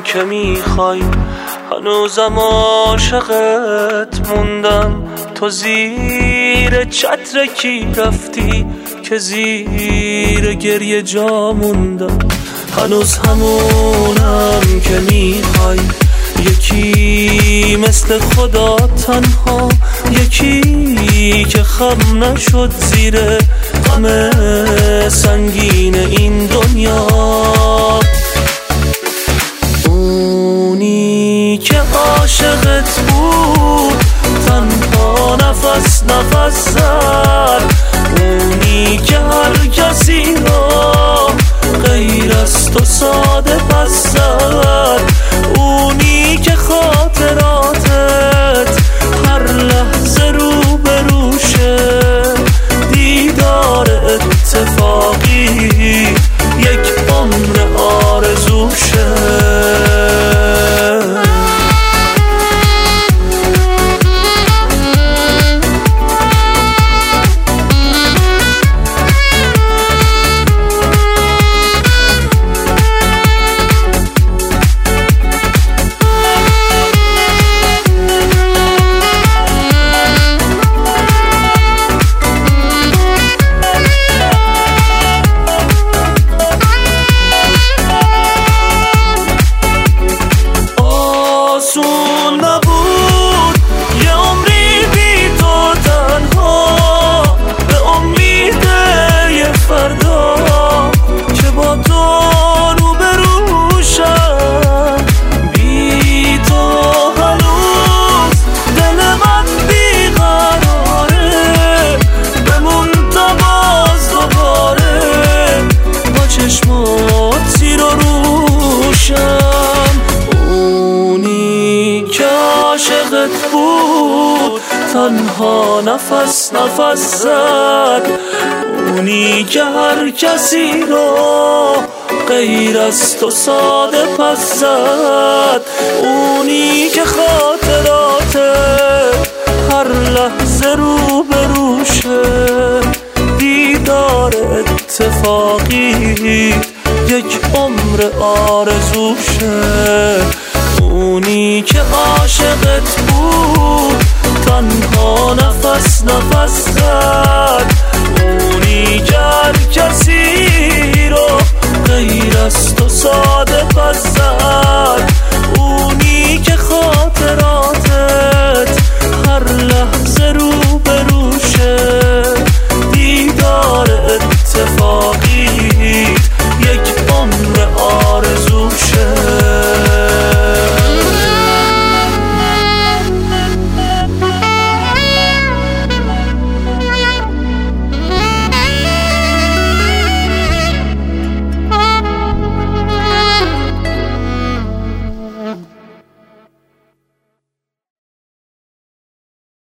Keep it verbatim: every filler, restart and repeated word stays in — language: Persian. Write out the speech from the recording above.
که میخوای، هنوزم عاشقت موندم. تو زیر چتر کی رفتی که زیر گریه جا موندم؟ هنوز همونم که میخوای، یکی مثل خدا تنها، یکی که خم نشد زیر غم سنگین این دنیا. اونی که عاشقت بود تنها نفس نفس زد، اونی که هر کسی را غیر از تو ساده پس زد، اونی که خاطراتت هر لحظه رو به روشه، دیدار اتفاقی یک عمر آرزوشه. عاشقت بود تنها نفس نفس زد، اونی که هر کسی رو غیر از تو ساده پس زد، اونی که خاطرات هر لحظه رو به روشه، دیدار اتفاقی یک عمر آرزوشه. اونی که عاشقت بود تنها نفس نفس زد، اونی که هر